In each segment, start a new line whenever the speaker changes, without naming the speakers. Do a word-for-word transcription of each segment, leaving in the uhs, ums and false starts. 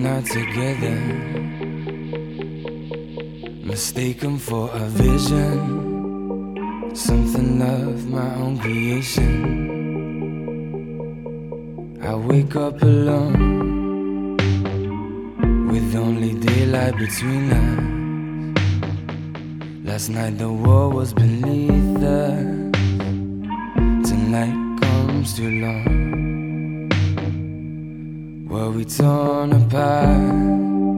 not together, mistaken for a vision, something of my own creation. I wake up alone, with only daylight between us. Last night the world was beneath us. Tonight comes too long. Were we torn apart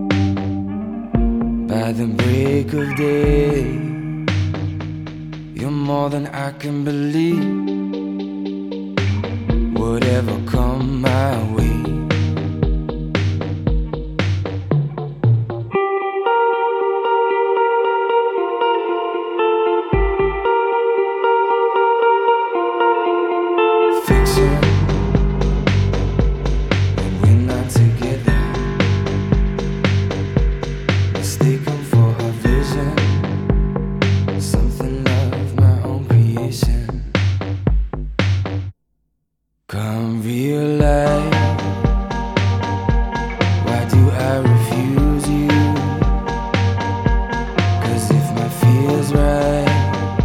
by the break of day? You're more than I can believe. Whatever come my way, come realize, why do I refuse you? Cause if my feel's right,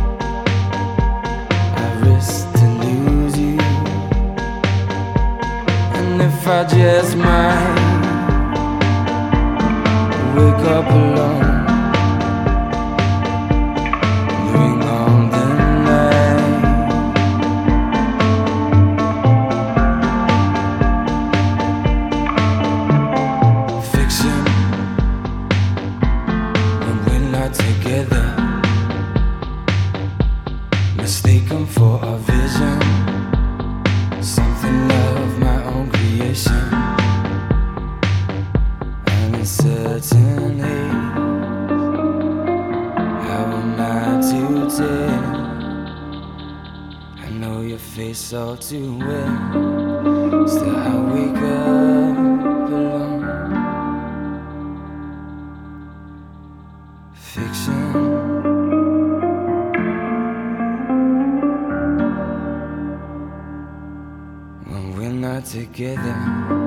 I risk to lose you. And if I just might wake up alone, together, mistaken for a vision, something of my own creation. I'm uncertain, how am I to tell? I know your face all too well, still I wake up alone. Fiction, when we're not together.